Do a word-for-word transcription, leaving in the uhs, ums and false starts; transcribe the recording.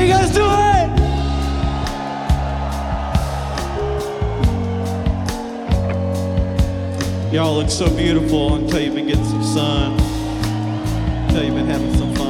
you guys doing? Y'all look so beautiful until you've been getting some sun, until you've been having some fun.